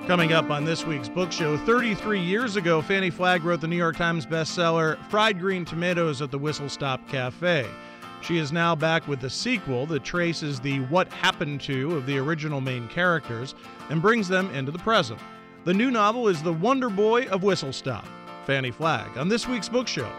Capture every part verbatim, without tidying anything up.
Coming up on this week's book show, thirty-three years ago, Fannie Flagg wrote the New York Times bestseller, Fried Green Tomatoes at the Whistle Stop Cafe. She is now back with the sequel that traces the what happened to of the original main characters and brings them into the present. The new novel is The Wonder Boy of Whistle Stop. Fannie Flagg on this week's book show.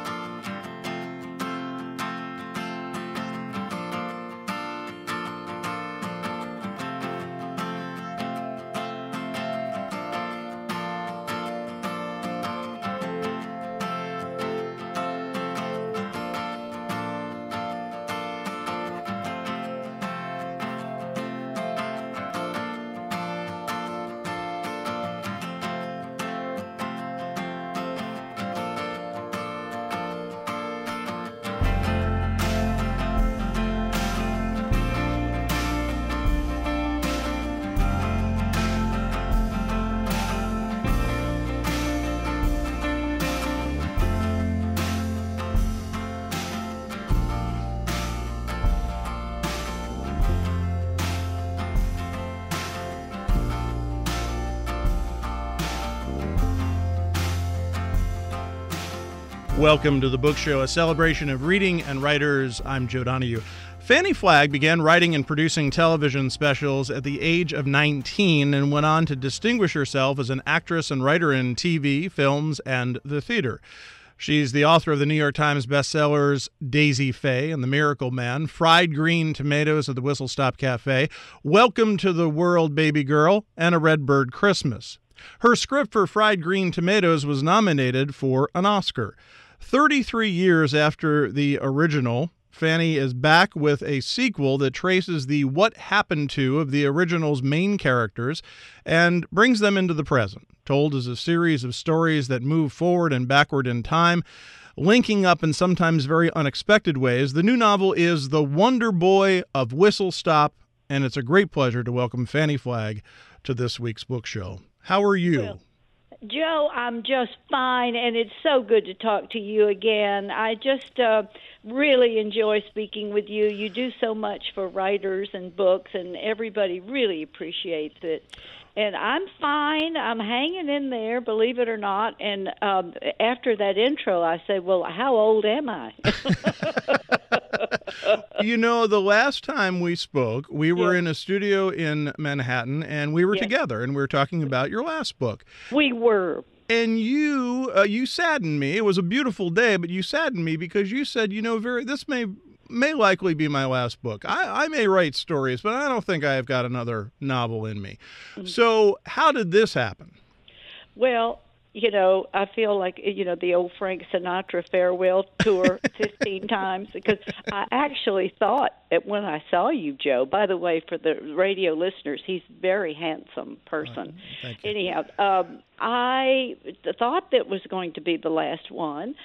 Welcome to the book show, a celebration of reading and writers. I'm Joe Donahue. Fannie Flagg began writing and producing television specials at the age of nineteen and went on to distinguish herself as an actress and writer in T V, films, and the theater. She's the author of the New York Times bestsellers Daisy Faye and The Miracle Man, Fried Green Tomatoes at the Whistle Stop Cafe, Welcome to the World, Baby Girl, and A Red Bird Christmas. Her script for Fried Green Tomatoes was nominated for an Oscar. thirty-three years after the original, Fannie is back with a sequel that traces the what happened to of the original's main characters and brings them into the present, told as a series of stories that move forward and backward in time, linking up in sometimes very unexpected ways. The new novel is The Wonder Boy of Whistle Stop, and it's a great pleasure to welcome Fannie Flagg to this week's book show. How are you? Well, Joe, I'm just fine, and it's so good to talk to you again. I just uh, really enjoy speaking with you. You do so much for writers and books, and everybody really appreciates it. And I'm fine. I'm hanging in there, believe it or not. And um, after that intro, I said, well, how old am I? You know, the last time we spoke, we were Yes. in a studio in Manhattan, and we were Yes. together, and we were talking about your last book. We were. And you uh, you saddened me. It was a beautiful day, but you saddened me because you said, you know, very this may may likely be my last book. I, I may write stories, but I don't think I've got another novel in me. So how did this happen? Well, you know, I feel like, you know, the old Frank Sinatra farewell tour fifteen times, because I actually thought that when I saw you, Joe, by the way, for the radio listeners, he's a very handsome person. Uh, thank you. Anyhow, um, I thought that was going to be the last one,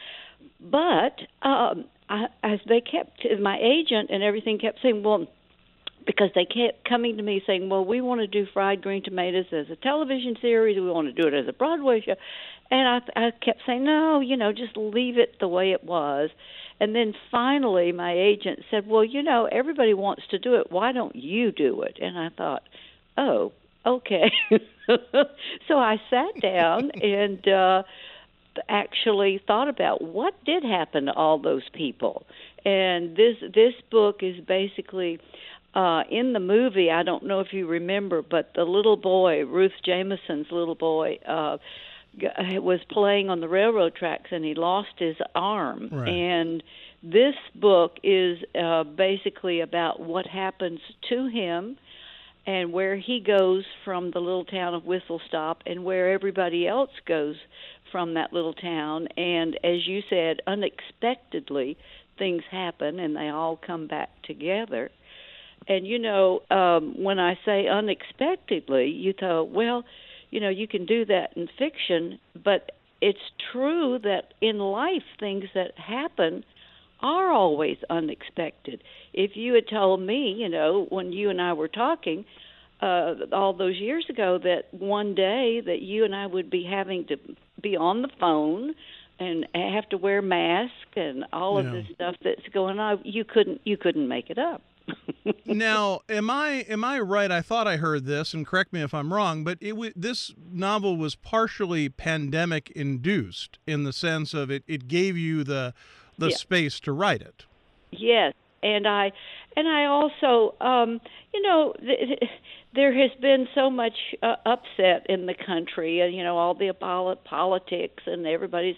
but um, I, as they kept, my agent and everything kept saying, well, because they kept coming to me saying, well, we want to do Fried Green Tomatoes as a television series. We want to do it as a Broadway show. And I, I kept saying, no, you know, just leave it the way it was. And then finally my agent said, well, you know, everybody wants to do it. Why don't you do it? And I thought, oh, okay. So I sat down and uh, actually thought about what did happen to all those people. And this this book is basically... Uh, in the movie, I don't know if you remember, but the little boy, Ruth Jameson's little boy, uh, g- was playing on the railroad tracks, and he lost his arm. Right. And this book is uh, basically about what happens to him and where he goes from the little town of Whistle Stop and where everybody else goes from that little town. And as you said, unexpectedly, things happen, and they all come back together. And, you know, um, when I say unexpectedly, you thought, well, you know, you can do that in fiction, but it's true that in life things that happen are always unexpected. If you had told me, you know, when you and I were talking uh, all those years ago that one day that you and I would be having to be on the phone and have to wear masks and all of Yeah. this stuff that's going on, you couldn't you couldn't make it up. Now, am I am I right? I thought I heard this, and correct me if I'm wrong, but it w- this novel was partially pandemic induced in the sense of it, it gave you the the Yeah. space to write it. Yes, and I and I also, um, you know, th- th- there has been so much uh, upset in the country, and you know, all the poli- politics, and everybody's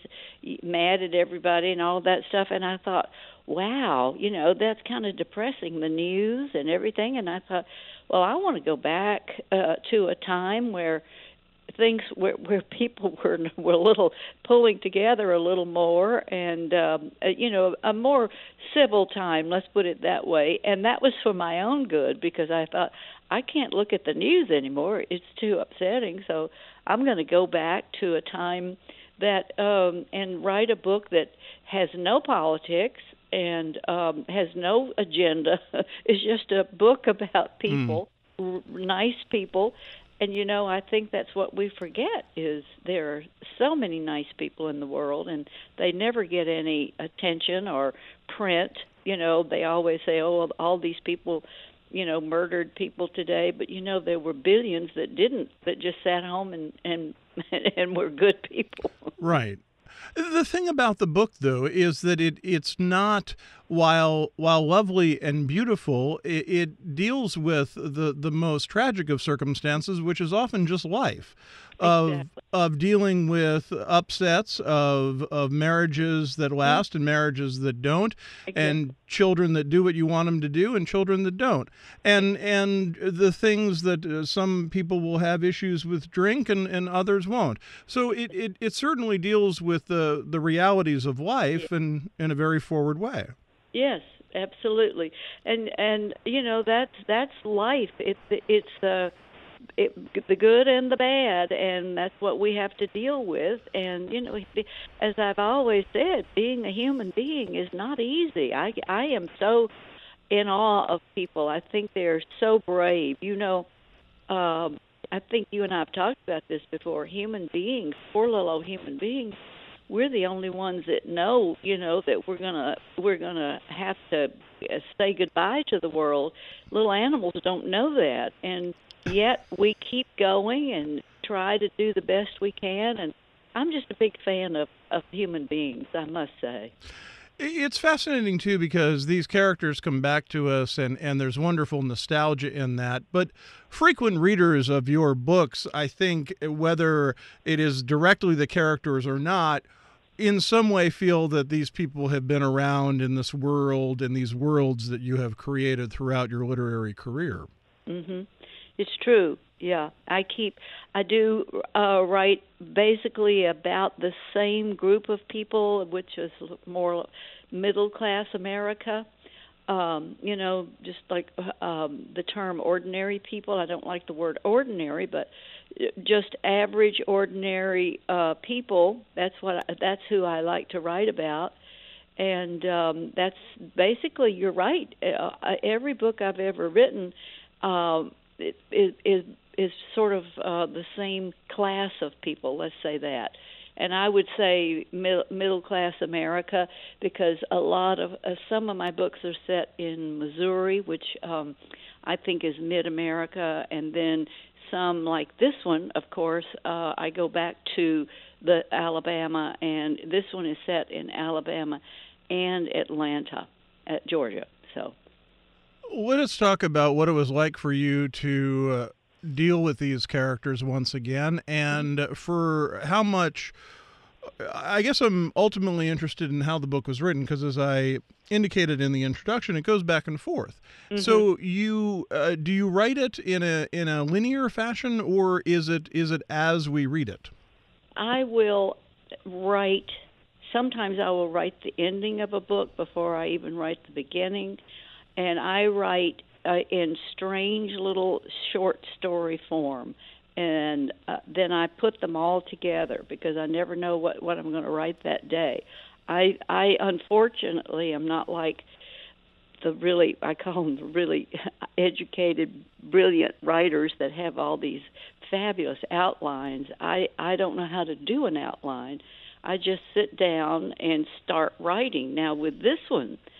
mad at everybody, and all that stuff. And I thought, wow, you know, that's kind of depressing, the news and everything. And I thought, well, I want to go back uh, to a time where things where where people were were a little pulling together a little more, and um, uh, you know, a more civil time, let's put it that way. And that was for my own good, because I thought, I can't look at the news anymore, it's too upsetting. So I'm going to go back to a time that um, and write a book that has no politics and um, has no agenda. It's just a book about Mm. people, r- nice people. And you know, I think that's what we forget, is there are so many nice people in the world, and they never get any attention or print. You know, they always say, "Oh, all these people, you know, murdered people today," but you know, there were billions that didn't, that just sat home and and and were good people. Right. The thing about the book, though, is that it it's not, while while lovely and beautiful, it, it deals with the the most tragic of circumstances, which is often just life, of Exactly. of dealing with upsets of of marriages that Mm, last and marriages that don't, exactly. and children that do what you want them to do and children that don't, and and the things that uh, some people will have issues with drink and and others won't. So it, it, it certainly deals with the, the realities of Yeah. life in, in a very forward way. Yes, absolutely. And and you know, that's that's life. It's it's uh it, the good and the bad, and that's what we have to deal with. And you know, as I've always said, being a human being is not easy. I I am so in awe of people. I think they're so brave. You know, um, I think you and I have talked about this before. Human beings, poor little old human beings, we're the only ones that know, you know, that we're gonna we're gonna have to uh, say goodbye to the world. Little animals don't know that, and yet we keep going and try to do the best we can. And I'm just a big fan of of human beings, I must say. It's fascinating too because these characters come back to us, and, and there's wonderful nostalgia in that. But frequent readers of your books, I think, whether it is directly the characters or not, in some way feel that these people have been around in this world and these worlds that you have created throughout your literary career. Mhm. It's true. Yeah, I keep I do uh write basically about the same group of people, which is more middle class America. Um, you know, just like um the term ordinary people. I don't like the word ordinary, but uh, just average ordinary uh people. That's what I, that's who I like to write about. And um that's basically, you're right. Uh, every book I've ever written um is is is sort of uh, the same class of people. Let's say that, and I would say mid, middle class America, because a lot of uh, some of my books are set in Missouri, which um, I think is mid America, and then some like this one. Of course, uh, I go back to the Alabama, and this one is set in Alabama and Atlanta, at Georgia. So. Let us talk about what it was like for you to uh, deal with these characters once again, and for how much. I guess I'm ultimately interested in how the book was written because, as I indicated in the introduction, it goes back and forth. Hmm. So, you uh, do you write it in a in a linear fashion, or is it is it as we read it? I will write, sometimes I will write the ending of a book before I even write the beginning. And I write uh, in strange little short story form. And uh, then I put them all together because I never know what, what I'm going to write that day. I, I unfortunately am not like the really, I call them the really educated, brilliant writers that have all these fabulous outlines. I, I don't know how to do an outline. I just sit down and start writing. Now, with this one,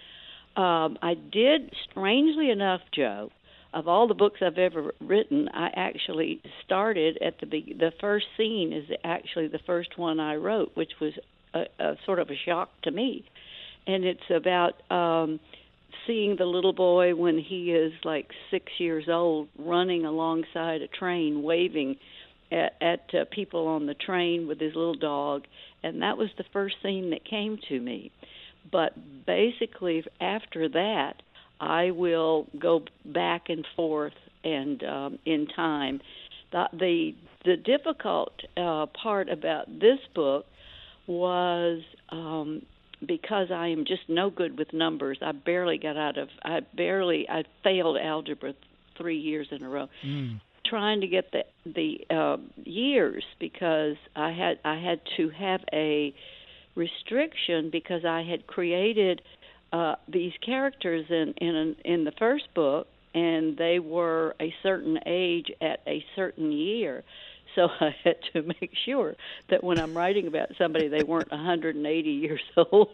Um, I did, strangely enough, Joe, of all the books I've ever written, I actually started at the be- the first scene is actually the first one I wrote, which was a, a sort of a shock to me, and it's about um, seeing the little boy when he is like six years old, running alongside a train, waving at, at uh, people on the train with his little dog, and that was the first scene that came to me. But basically, after that, I will go back and forth and um, in time. The the, the difficult uh, part about this book was um, because I am just no good with numbers. I barely got out of. I barely. I failed algebra three years in a row. Mm. Trying to get the the uh, years because I had I had to have a restriction because I had created uh, these characters in in, in the first book, and they were a certain age at a certain year. So I had to make sure that when I'm writing about somebody, they weren't one hundred eighty years old,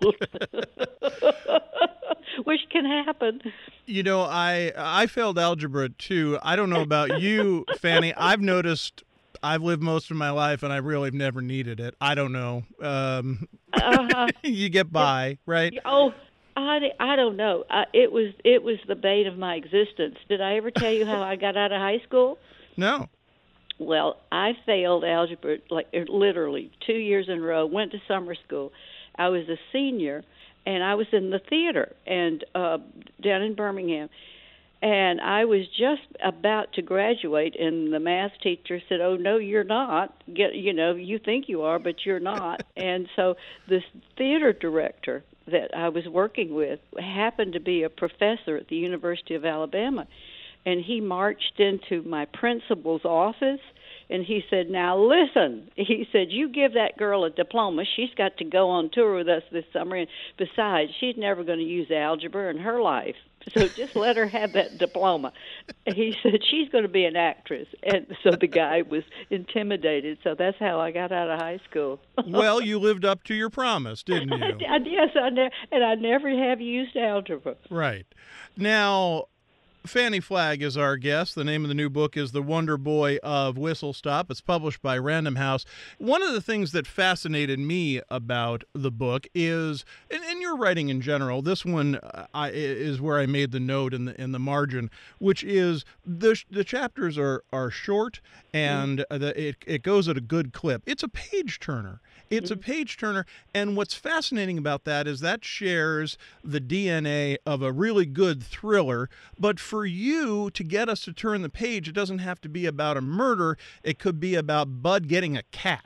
which can happen. You know, I I failed algebra too. I don't know about you, Fanny. I've noticed I've lived most of my life, and I really have never needed it. I don't know. Um, uh-huh. You get by, right? Oh, I, I don't know. Uh, it was it was the bane of my existence. Did I ever tell you how I got out of high school? No. Well, I failed algebra like literally two years in a row. Went to summer school. I was a senior, and I was in the theater and uh, down in Birmingham. And I was just about to graduate, and the math teacher said, "Oh no, you're not. Get you know, you think you are, but you're not." And so this theater director that I was working with happened to be a professor at the University of Alabama. And he marched into my principal's office, and he said, "Now listen," he said, "you give that girl a diploma. She's got to go on tour with us this summer, and besides, she's never going to use algebra in her life. So just let her have that diploma." He said, "She's going to be an actress." And so the guy was intimidated. So that's how I got out of high school. Well, you lived up to your promise, didn't you? I, yes, I ne- and I never have used algebra. Right. Now, Fanny Flagg is our guest. The name of the new book is The Wonder Boy of Whistle Stop. It's published by Random House. One of the things that fascinated me about the book is, and, and your writing in general, this one uh, I, is where I made the note in the in the margin, which is the the chapters are are short and mm. the, it it goes at a good clip. It's a page turner. It's a page turner, and what's fascinating about that is that shares the D N A of a really good thriller, but for you to get us to turn the page, it doesn't have to be about a murder. It could be about Bud getting a cat.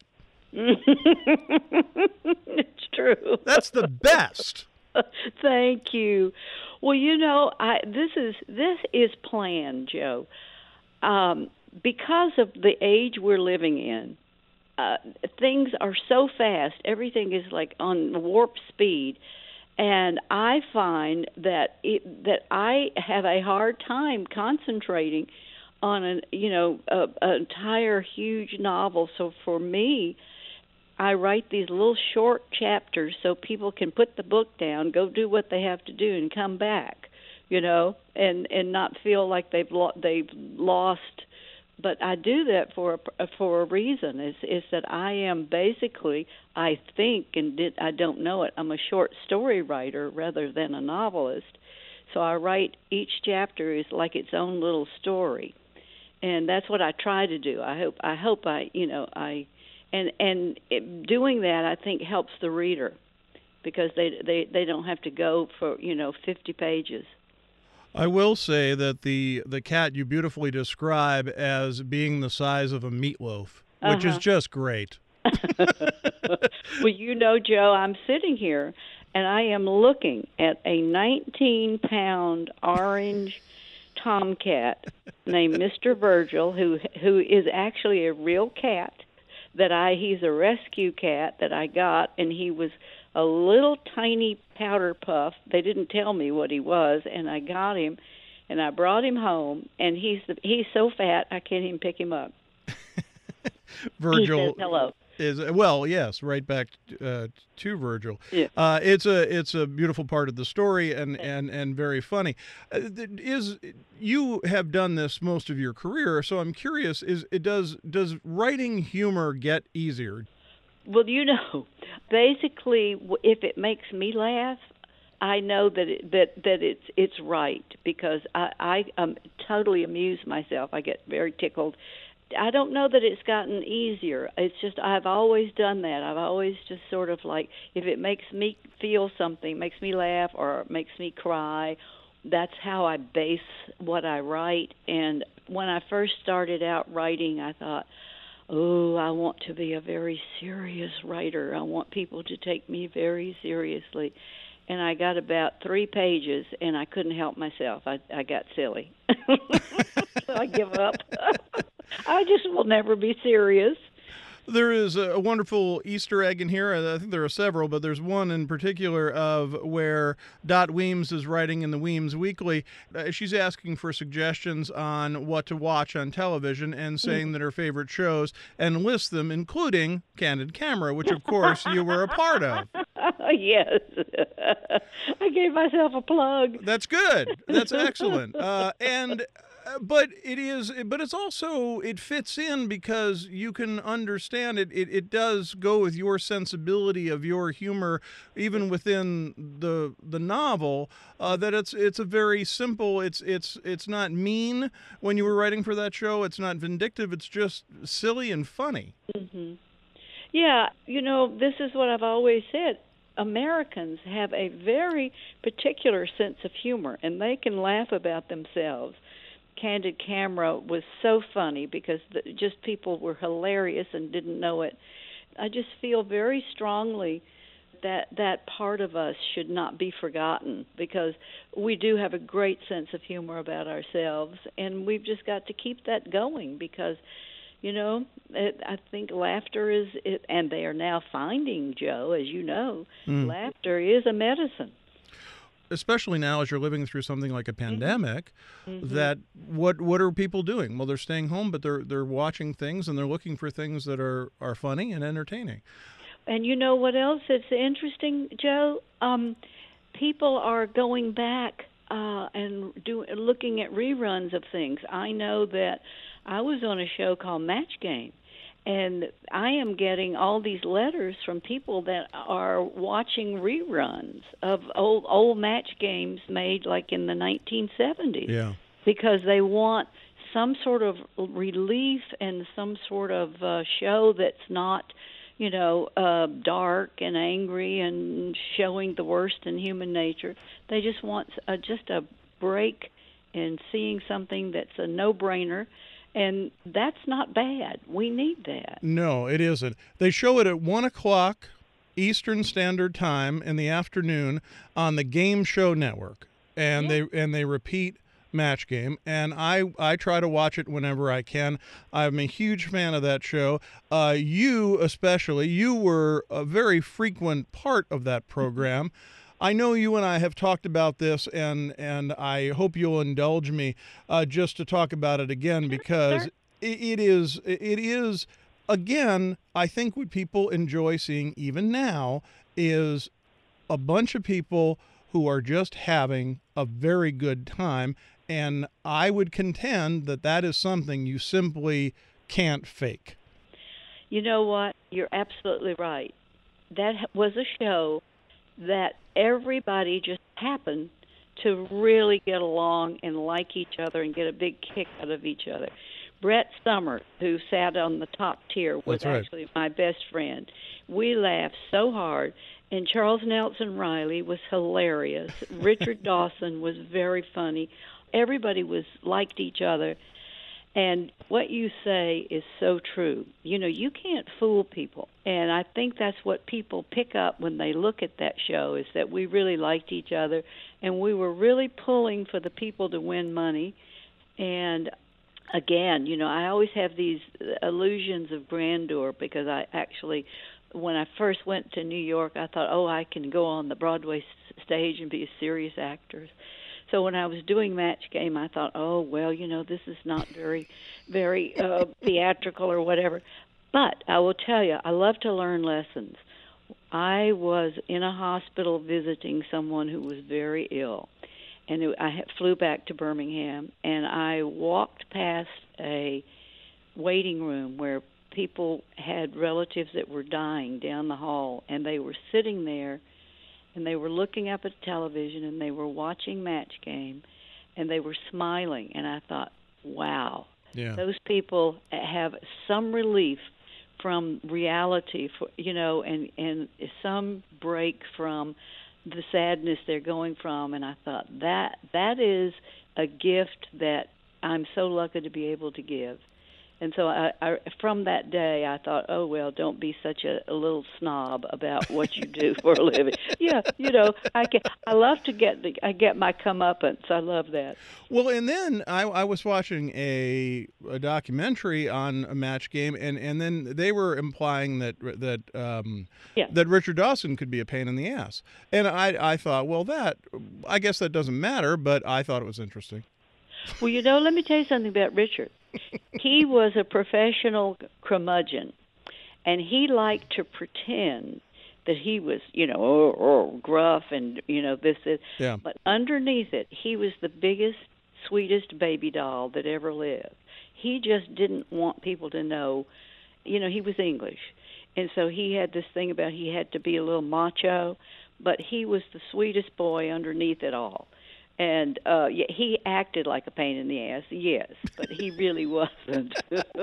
It's true. That's the best. Thank you. Well, you know, I this is this is planned, Joe, um, because of the age we're living in. Uh, things are so fast. Everything is like on warp speed, and I find that it, that I have a hard time concentrating on an you know a, an entire huge novel. So for me, I write these little short chapters so people can put the book down, go do what they have to do, and come back, you know, and and not feel like they've lo- they've lost. But I do that for a, for a reason. Is is that I am basically, I think, and did, I don't know it, I'm a short story writer rather than a novelist. So I write each chapter is like its own little story, and that's what I try to do. I hope I hope I you know I, and and it, doing that I think helps the reader, because they they they don't have to go for you know fifty pages. I will say that the the cat you beautifully describe as being the size of a meatloaf, which uh-huh. is just great. Well, you know, Joe, I'm sitting here, and I am looking at a nineteen-pound orange tomcat named Mister Virgil, who who is actually a real cat. That I he's a rescue cat that I got, and he was a little tiny powder puff. They didn't tell me what he was, and I got him, and I brought him home, and he's the, he's so fat I can't even pick him up. Virgil, he says hello. Is well, yes, right back uh, to Virgil. Yeah. Uh, it's a it's a beautiful part of the story and and and very funny. Uh, is you have done this most of your career, so I'm curious. Is it does does writing humor get easier? Well, you know, basically, if it makes me laugh, I know that it, that that it's it's right because I I um, totally amuse myself. I get very tickled. I don't know that it's gotten easier. It's just I've always done that. I've always just sort of like if it makes me feel something, makes me laugh or makes me cry, that's how I base what I write. And when I first started out writing, I thought, oh, I want to be a very serious writer. I want people to take me very seriously. And I got about three pages, and I couldn't help myself. I, I got silly. So I give up. I just will never be serious. There is a wonderful Easter egg in here. I think there are several, but there's one in particular of where Dot Weems is writing in the Weems Weekly. Uh, she's asking for suggestions on what to watch on television and saying mm. that her favorite shows and lists them, including Candid Camera, which, of course, you were a part of. Yes. I gave myself a plug. That's good. That's excellent. Uh, and... But it is, but it's also, it fits in because you can understand it. It, it does go with your sensibility of your humor, even within the the novel. Uh, that it's it's a very simple. It's it's it's not mean when you were writing for that show. It's not vindictive. It's just silly and funny. Mm-hmm. Yeah, you know, this is what I've always said. Americans have a very particular sense of humor, and they can laugh about themselves. Candid Camera was so funny because the, just people were hilarious and didn't know it. I just feel very strongly that that part of us should not be forgotten because we do have a great sense of humor about ourselves, and we've just got to keep that going because, you know, it, I think laughter is, it, and they are now finding, Joe, as you know, mm. laughter is a medicine. Especially now as you're living through something like a pandemic, mm-hmm. that what what are people doing? Well, they're staying home, but they're they're watching things and they're looking for things that are, are funny and entertaining. And you know what else is interesting, Joe? Um, people are going back uh, and do, looking at reruns of things. I know that I was on a show called Match Game. And I am getting all these letters from people that are watching reruns of old old match games made like in the nineteen seventies. Yeah. Because they want some sort of relief and some sort of uh, show that's not, you know, uh, dark and angry and showing the worst in human nature. They just want uh, just a break in seeing something that's a no-brainer. And that's not bad. We need that. No, it isn't. They show it at one o'clock Eastern Standard Time in the afternoon on the Game Show Network. And yeah. they and they repeat Match Game. And I, I try to watch it whenever I can. I'm a huge fan of that show. Uh, you especially, you were a very frequent part of that program. I know you and I have talked about this, and, and I hope you'll indulge me uh, just to talk about it again because sure. it, it is it is again. I think what people enjoy seeing even now is a bunch of people who are just having a very good time, and I would contend that that is something you simply can't fake. You know what? You're absolutely right. That was a show that everybody just happened to really get along and like each other and get a big kick out of each other. Brett Summers, who sat on the top tier, was That's right. actually my best friend. We laughed so hard, and Charles Nelson Riley was hilarious. Richard Dawson was very funny. Everybody was liked each other. And what you say is so true. You know, you can't fool people. And I think that's what people pick up when they look at that show is that we really liked each other and we were really pulling for the people to win money. And again, you know, I always have these illusions of grandeur because I actually, when I first went to New York, I thought, oh, I can go on the Broadway stage and be a serious actress. So when I was doing Match Game, I thought, oh, well, you know, this is not very, very uh, theatrical or whatever. But I will tell you, I love to learn lessons. I was in a hospital visiting someone who was very ill, and it, I flew back to Birmingham, and I walked past a waiting room where people had relatives that were dying down the hall, and they were sitting there, and they were looking up at the television, and they were watching Match Game, and they were smiling, and I thought, wow, yeah. those people have some relief from reality, for you know, and and some break from the sadness they're going from, and I thought that that is a gift that I'm so lucky to be able to give. And so I, I, from that day, I thought, oh, well, don't be such a, a little snob about what you do for a living. Yeah, you know, I can, I love to get the, I get my comeuppance. I love that. Well, and then I, I was watching a, a documentary on a Match Game, and, and then they were implying that that um, yeah. that Richard Dawson could be a pain in the ass. And I, I thought, well, that, I guess that doesn't matter, but I thought it was interesting. Well, you know, let me tell you something about Richard. He was a professional curmudgeon, and he liked to pretend that he was, you know, oh, oh, gruff and, you know, this, this. Yeah. But underneath it, he was the biggest, sweetest baby doll that ever lived. He just didn't want people to know, you know, he was English. And so he had this thing about he had to be a little macho, but he was the sweetest boy underneath it all. And uh, yeah, he acted like a pain in the ass, yes, but he really wasn't.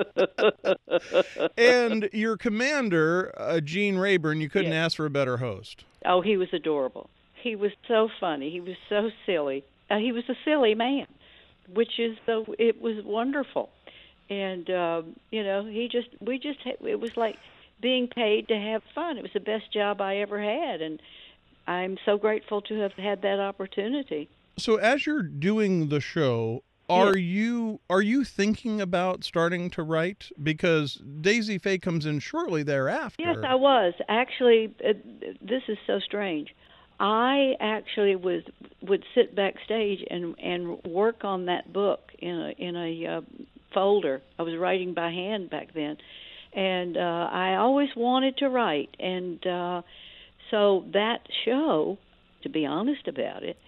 And your commander, uh, Gene Rayburn, you couldn't yes. ask for a better host. Oh, he was adorable. He was so funny. He was so silly. Uh, he was a silly man, which is the. It was wonderful, and um, you know, he just. We just. It was like being paid to have fun. It was the best job I ever had, and I'm so grateful to have had that opportunity. So as you're doing the show, are yeah. you are you thinking about starting to write? Because Daisy Faye comes in shortly thereafter. Yes, I was. Actually, uh, this is so strange. I actually was would sit backstage and and work on that book in a in a uh, folder. I was writing by hand back then, and uh, I always wanted to write. And uh, so that show, to be honest about it,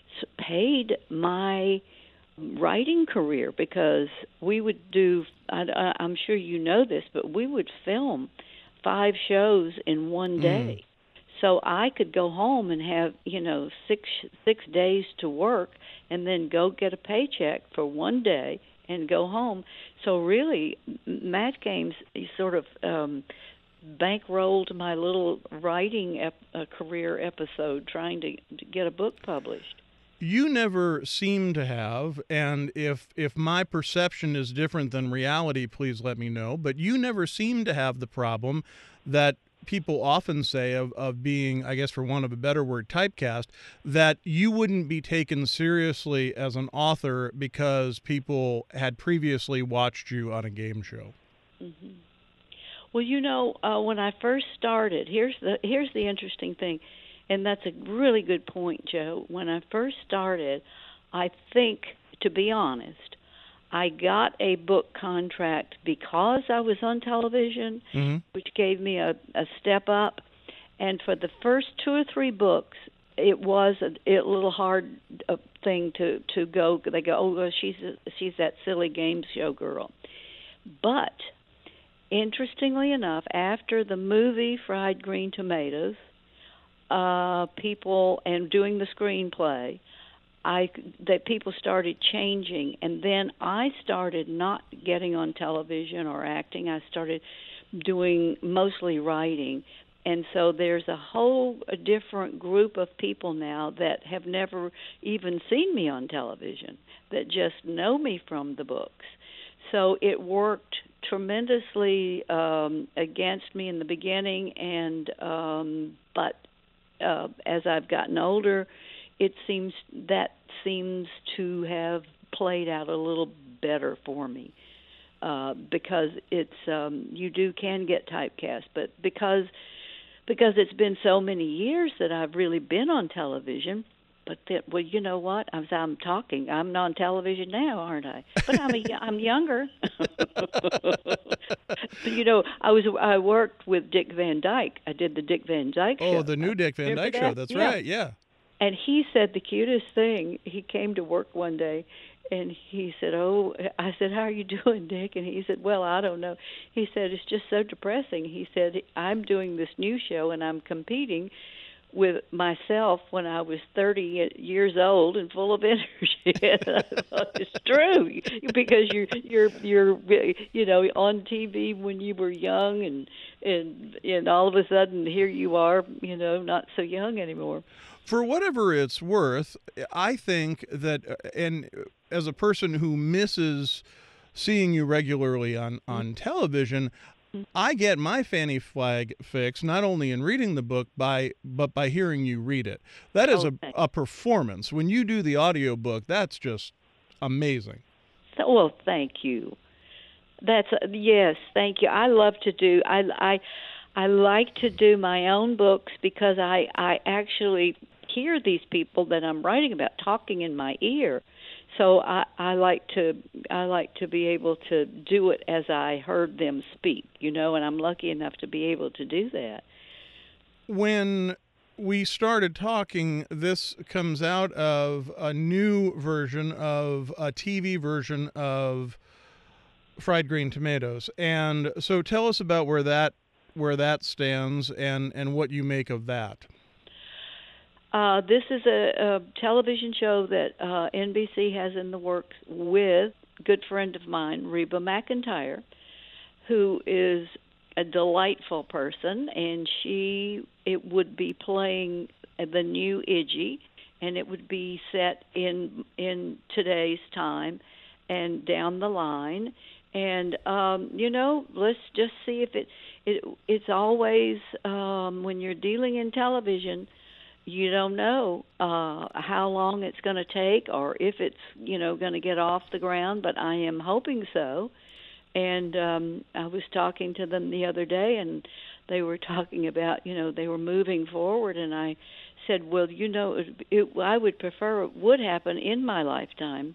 paid my writing career, because we would do, I, I'm sure you know this, but we would film five shows in one day. Mm. So I could go home and have, you know, six six days to work and then go get a paycheck for one day and go home. So really, Match Games sort of um, bankrolled my little writing ep- uh, career episode trying to, to get a book published. You never seem to have, and if if my perception is different than reality, please let me know, but you never seem to have the problem that people often say of, of being, I guess for want of a better word, typecast, that you wouldn't be taken seriously as an author because people had previously watched you on a game show. Mm-hmm. Well, you know, uh, when I first started, here's the here's the interesting thing. And that's a really good point, Joe. When I first started, I think, to be honest, I got a book contract because I was on television, mm-hmm. which gave me a, a step up. And for the first two or three books, it was a, a little hard uh, thing to, to go. They go, oh, well, she's a, she's that silly game show girl. But interestingly enough, after the movie Fried Green Tomatoes, Uh, people and doing the screenplay, I that people started changing, and then I started not getting on television or acting. I started doing mostly writing, and so there's a whole a different group of people now that have never even seen me on television, that just know me from the books. So it worked tremendously um, against me in the beginning, and um, but. Uh, as I've gotten older, it seems that seems to have played out a little better for me, uh, because it's um, you do can get typecast, but because because it's been so many years that I've really been on television. But that, well, you know what? As I'm talking, I'm on television now, aren't I? But I'm a, I'm younger. You know, I was I worked with Dick Van Dyke. I did the Dick Van Dyke show. Oh, the new Dick Van Remember Dyke that? show. That's Yeah. right. Yeah. And he said the cutest thing. He came to work one day, and he said, "Oh," I said, "How are you doing, Dick?" And he said, "Well, I don't know." He said, "It's just so depressing." He said, "I'm doing this new show, and I'm competing with myself when I was thirty years old and full of energy." And I thought, it's true, because you're you're you're you know on T V when you were young, and and and all of a sudden here you are, you know, not so young anymore. For whatever it's worth, I think that, and as a person who misses seeing you regularly on, on television, I get my Fanny Flagg fix not only in reading the book, by but by hearing you read it. That is Oh, a, thanks. a performance. When you do the audiobook, that's just amazing. So, well, thank you. That's uh, yes, thank you. I love to do. I I I like to do my own books because I I actually hear these people that I'm writing about talking in my ear. So I, I like to I like to be able to do it as I heard them speak, you know, and I'm lucky enough to be able to do that. When we started talking, this comes out of a new version of a T V version of Fried Green Tomatoes. And so tell us about where that where that stands and, and what you make of that. Uh, this is a, a television show that uh, N B C has in the works with a good friend of mine, Reba McEntire, who is a delightful person, and she it would be playing the new Iggy, and it would be set in in today's time and down the line. And um, you know, let's just see if it it it's always um, when you're dealing in television, you don't know uh, how long it's going to take or if it's, you know, going to get off the ground, but I am hoping so. And um, I was talking to them the other day, and they were talking about, you know, they were moving forward, and I said, well, you know, it, it, I would prefer it would happen in my lifetime.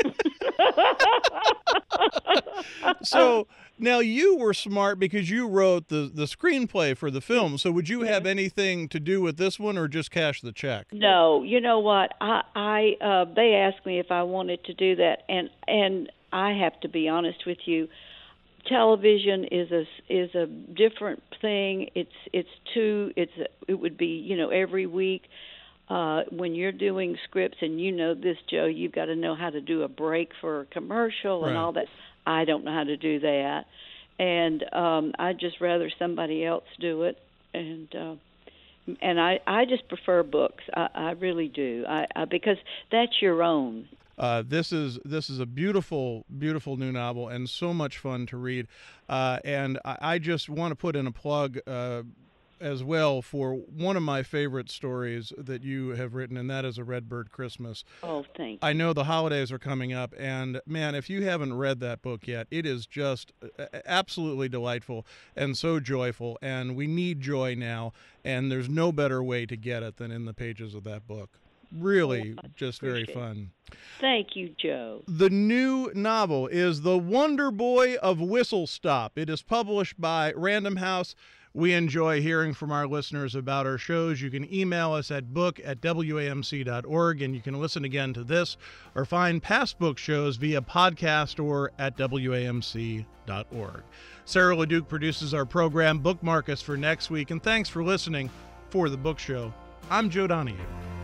So now you were smart because you wrote the, the screenplay for the film. So would you have anything to do with this one or just cash the check? No, you know what? I, I uh, they asked me if I wanted to do that, and and I have to be honest with you. Television is a is a different thing. It's it's too it's a, it would be, you know, every week. Uh, when you're doing scripts, and you know this, Joe, you've got to know how to do a break for a commercial and Right. all that. I don't know how to do that, and um, I'd just rather somebody else do it. And uh, and I, I just prefer books. I, I really do. I, I because that's your own. Uh, this is this is a beautiful, beautiful new novel and so much fun to read. Uh, and I, I just want to put in a plug uh, as well for one of my favorite stories that you have written, and that is A Redbird Christmas. Oh, thank I know the holidays are coming up, and man, if you haven't read that book yet, it is just absolutely delightful and so joyful, and we need joy now, and there's no better way to get it than in the pages of that book. Really, Oh, just very appreciate it. fun. Thank you, Joe. The new novel is The Wonder Boy of Whistle Stop. It is published by Random House. We enjoy hearing from our listeners about our shows. You can email us at book at W A M C dot org, and you can listen again to this or find past book shows via podcast or at W A M C dot org. Sarah LeDuc produces our program. Bookmark us for next week, and thanks for listening for The Book Show. I'm Joe Donahue.